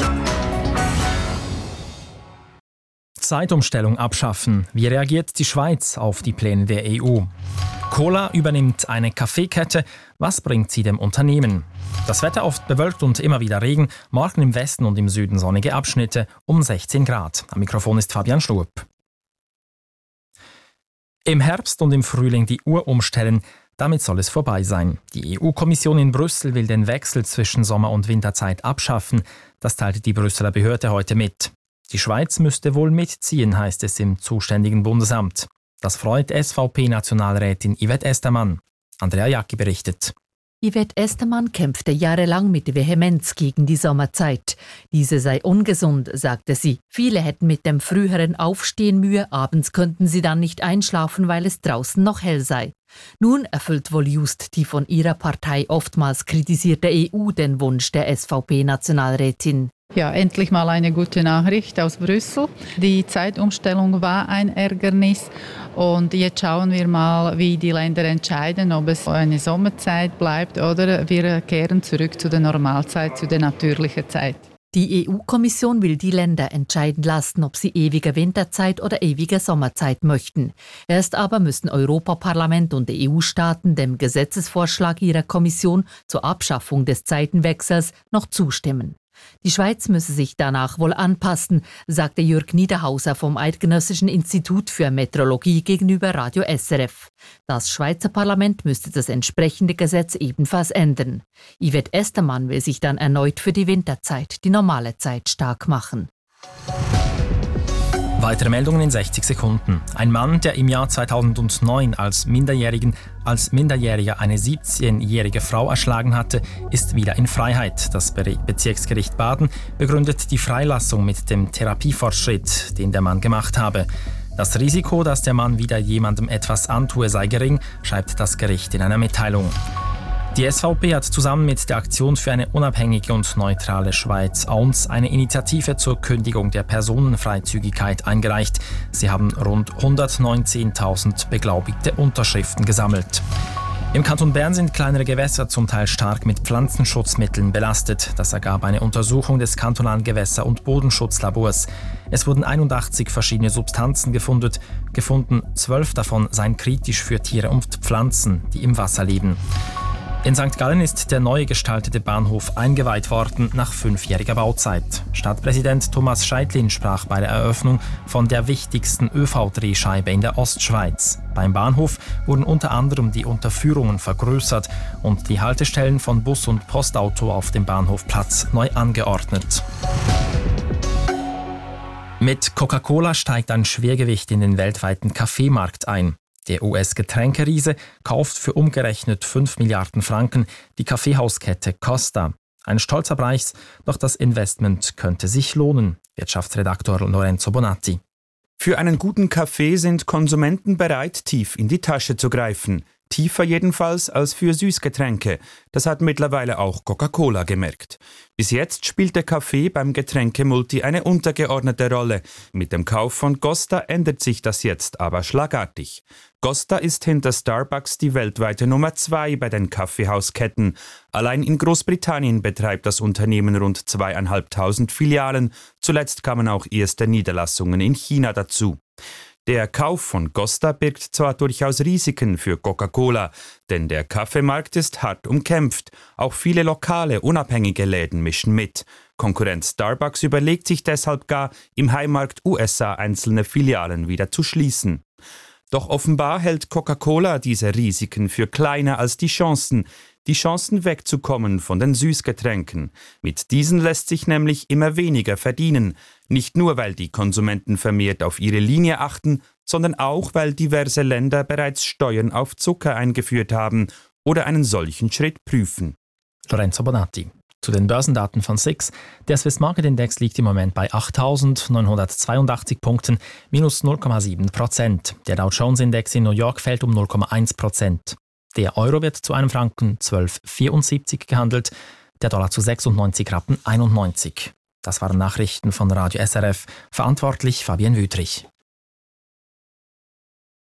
Zeitumstellung abschaffen. Wie reagiert die Schweiz auf die Pläne der EU? Cola übernimmt eine Kaffeekette. Was bringt sie dem Unternehmen? Das Wetter oft bewölkt und immer wieder Regen. Morgen im Westen und im Süden sonnige Abschnitte um 16 Grad. Am Mikrofon ist Fabian Schlupp. Im Herbst und im Frühling die Uhr umstellen. Damit soll es vorbei sein. Die EU-Kommission in Brüssel will den Wechsel zwischen Sommer- und Winterzeit abschaffen. Das teilte die Brüsseler Behörde heute mit. Die Schweiz müsste wohl mitziehen, heißt es im zuständigen Bundesamt. Das freut SVP-Nationalrätin Yvette Estermann. Andrea Jacki berichtet. Yvette Estermann kämpfte jahrelang mit Vehemenz gegen die Sommerzeit. Diese sei ungesund, sagte sie. Viele hätten mit dem früheren Aufstehen Mühe, abends könnten sie dann nicht einschlafen, weil es draußen noch hell sei. Nun erfüllt wohl just die von ihrer Partei oftmals kritisierte EU den Wunsch der SVP-Nationalrätin. Ja, endlich mal eine gute Nachricht aus Brüssel. Die Zeitumstellung war ein Ärgernis und jetzt schauen wir mal, wie die Länder entscheiden, ob es eine Sommerzeit bleibt oder wir kehren zurück zu der Normalzeit, zu der natürlichen Zeit. Die EU-Kommission will die Länder entscheiden lassen, ob sie ewige Winterzeit oder ewige Sommerzeit möchten. Erst aber müssen Europaparlament und EU-Staaten dem Gesetzesvorschlag ihrer Kommission zur Abschaffung des Zeitenwechsels noch zustimmen. Die Schweiz müsse sich danach wohl anpassen, sagte Jürg Niederhauser vom Eidgenössischen Institut für Meteorologie gegenüber Radio SRF. Das Schweizer Parlament müsste das entsprechende Gesetz ebenfalls ändern. Yvette Estermann will sich dann erneut für die Winterzeit, die normale Zeit, stark machen. Weitere Meldungen in 60 Sekunden. Ein Mann, der im Jahr 2009 als Minderjähriger eine 17-jährige Frau erschlagen hatte, ist wieder in Freiheit. Das Bezirksgericht Baden begründet die Freilassung mit dem Therapiefortschritt, den der Mann gemacht habe. Das Risiko, dass der Mann wieder jemandem etwas antue, sei gering, schreibt das Gericht in einer Mitteilung. Die SVP hat zusammen mit der Aktion für eine unabhängige und neutrale Schweiz AUNS eine Initiative zur Kündigung der Personenfreizügigkeit eingereicht. Sie haben rund 119.000 beglaubigte Unterschriften gesammelt. Im Kanton Bern sind kleinere Gewässer zum Teil stark mit Pflanzenschutzmitteln belastet. Das ergab eine Untersuchung des kantonalen Gewässer- und Bodenschutzlabors. Es wurden 81 verschiedene Substanzen gefunden. 12 davon seien kritisch für Tiere und Pflanzen, die im Wasser leben. In St. Gallen ist der neu gestaltete Bahnhof eingeweiht worden nach 5-jähriger Bauzeit. Stadtpräsident Thomas Scheidlin sprach bei der Eröffnung von der wichtigsten ÖV-Drehscheibe in der Ostschweiz. Beim Bahnhof wurden unter anderem die Unterführungen vergrößert und die Haltestellen von Bus und Postauto auf dem Bahnhofplatz neu angeordnet. Mit Coca-Cola steigt ein Schwergewicht in den weltweiten Kaffeemarkt ein. Der US-Getränkeriese kauft für umgerechnet 5 Milliarden Franken die Kaffeehauskette Costa. Ein stolzer Preis, doch das Investment könnte sich lohnen. Wirtschaftsredaktor Lorenzo Bonatti. Für einen guten Kaffee sind Konsumenten bereit, tief in die Tasche zu greifen. Tiefer jedenfalls als für Süßgetränke. Das hat mittlerweile auch Coca-Cola gemerkt. Bis jetzt spielt der Kaffee beim Getränkemulti eine untergeordnete Rolle. Mit dem Kauf von Costa ändert sich das jetzt aber schlagartig. Costa ist hinter Starbucks die weltweite Nummer 2 bei den Kaffeehausketten. Allein in Großbritannien betreibt das Unternehmen rund 2.500 Filialen. Zuletzt kamen auch erste Niederlassungen in China dazu. Der Kauf von Costa birgt zwar durchaus Risiken für Coca-Cola, denn der Kaffeemarkt ist hart umkämpft. Auch viele lokale, unabhängige Läden mischen mit. Konkurrent Starbucks überlegt sich deshalb gar, im Heimmarkt USA einzelne Filialen wieder zu schließen. Doch offenbar hält Coca-Cola diese Risiken für kleiner als die Chancen wegzukommen von den Süßgetränken. Mit diesen lässt sich nämlich immer weniger verdienen. Nicht nur, weil die Konsumenten vermehrt auf ihre Linie achten, sondern auch, weil diverse Länder bereits Steuern auf Zucker eingeführt haben oder einen solchen Schritt prüfen. Lorenzo Bonatti. Zu den Börsendaten von SIX. Der Swiss Market Index liegt im Moment bei 8.982 Punkten, minus 0,7%. Der Dow Jones Index in New York fällt um 0,1%. Der Euro wird zu einem Franken 12,74 gehandelt, der Dollar zu 96,91 Rappen. Das waren Nachrichten von Radio SRF. Verantwortlich Fabienne Wüthrich.